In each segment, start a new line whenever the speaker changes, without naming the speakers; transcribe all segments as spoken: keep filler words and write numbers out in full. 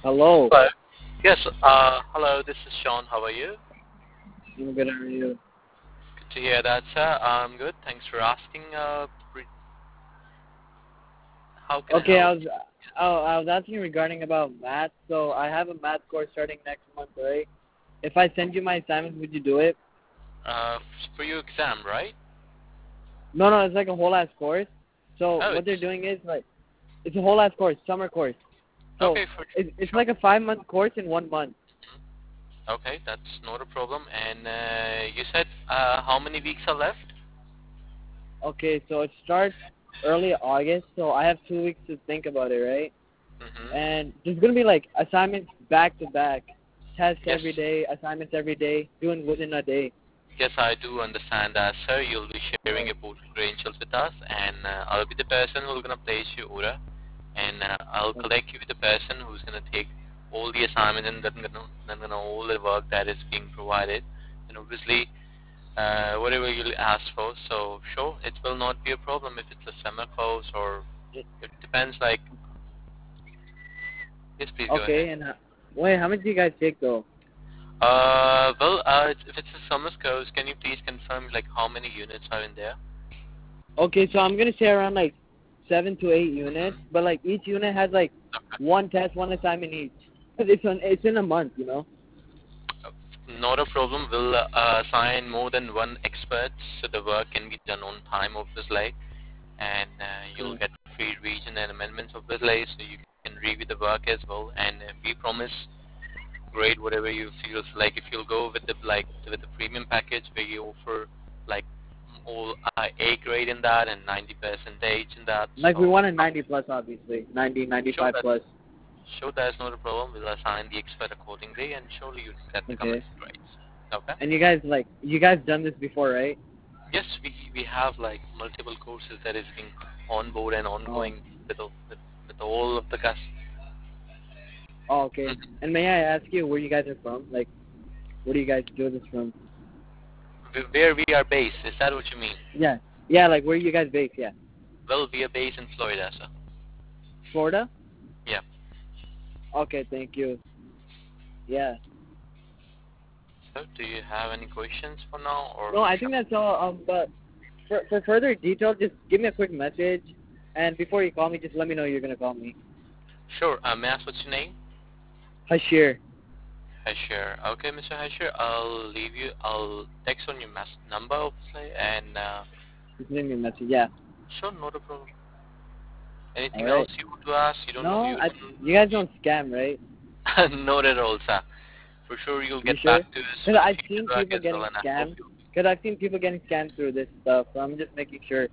Hello.
Hello. Yes. Uh, hello. This is Sean. How are you?
I'm good. How are you?
Good to hear that, sir. I'm good. Thanks for asking. Uh, re- how can I
Okay,
help?
I was oh, I was asking regarding about math. So I have a math course starting next month, right? If I send you my assignments, would you do it?
Uh, for your exam, right?
No, no, it's like a whole ass course. So
Oh,
what they're
it's
doing is like it's a whole ass course, summer course. So
okay. For
it, it's
sure.
like a five month course in one month.
Okay, that's not a problem. And uh, you said uh, how many weeks are left?
Okay, so it starts early August. So I have two weeks to think about it, right?
Mm-hmm.
And there's gonna be like assignments back to back, tests
Yes.
every day, assignments every day, doing within a day.
Yes, I do understand that, sir. You'll be sharing
Right.
your portal credentials with us, and uh, I'll be the person who's gonna place your order, and uh, I'll collect you with the person who's gonna take all the assignments and then gonna, then gonna all the work that is being provided, and obviously uh, whatever you'll ask for. So sure, it will not be a problem if it's a summer course or it depends. Like yes, please go ahead.
Okay, and uh, wait, how much do you guys take though?
Uh, well, uh, if it's a summer course, can you please confirm like how many units are in there?
Okay, so I'm gonna say around like seven to eight units,
Mm-hmm.
but like each unit has like one test, one assignment each. 'Cause it's on, it's in a month, you know.
Not a problem. We'll uh, assign more than one expert so the work can be done on time obviously, and uh, you'll
Mm.
get free revision and amendments obviously so you can review the work as well, and uh, we promise grade whatever you feel like. If you'll go with the like with the premium package where you offer like all uh, A grade in that and ninety percentage in that,
Like we
so
want a ninety plus, obviously, ninety,
sure
ninety-five
that
plus.
sure that's not a problem. We'll assign the expert accordingly and surely you get the
Okay.
commented grades. Okay.
And you guys like you guys done this before, right?
Yes, we we have like multiple courses that is being on board and
Oh.
ongoing with all- with, with all of the cus-
Oh, okay.
Mhm.
And may I ask you where you guys are from? Like, where do you guys do this from?
Wh- where we are based. Is that what you mean?
Yeah. Yeah, like where you guys based? Yeah.
Well, we are based in Florida, sir.
Florida.
Yeah.
Okay, thank you. Yeah.
So, do you have any questions for now, or
No, I
shall
think that's all. Um, but for for further detail, just give me a quick message, and before you call me, just let me know you're gonna call me.
sure? Uh, may I ask what's your name?
Hashir.
Hashir. Okay, Mister Hashir. I'll leave you. I'll text on your mass number, obviously, and uh,
Just leave me a message. Yeah.
sure, not a problem.
All
Anything else
right.
you want to ask? You don't know.
No,
You
I.
don't.
You guys don't scam, right?
Not at all, sir. For sure, you'll
You
get
sure?
back to us
Cause
with the
I've
future
seen
work
people
as well,
getting
and I hope
scammed.
you.
Cause I've seen people getting scammed through this stuff. So I'm just making sure.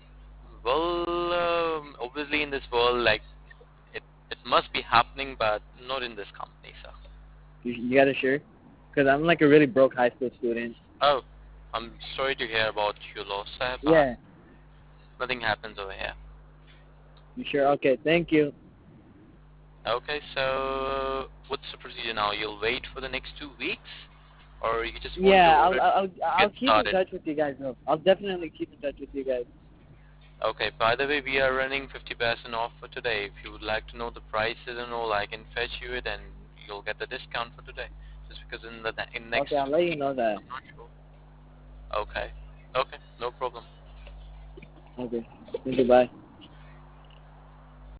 Well, um, obviously in this world, like it, it must be happening, but not in this company, sir.
You, you got to sure? Cause I'm like a really broke high school student.
Oh, I'm sorry to hear about your loss, sir, but
Yeah.
nothing happens over here.
You sure? Okay. Thank you.
Okay, so what's the procedure now? You'll wait for the next two weeks, or you just want your
Yeah, I'll
order to
I'll
get
I'll keep in
started?
touch with you guys though. I'll definitely keep in touch with you guys.
Okay, by the way, we are running fifty percent off for today. If you would like to know the prices and all, I can fetch you it and you'll get the discount for today. Just because in the in next
Okay, I'll
two
let you
weeks,
know that.
I'm not sure. Okay. Okay, no problem.
Okay. Thank you. Bye.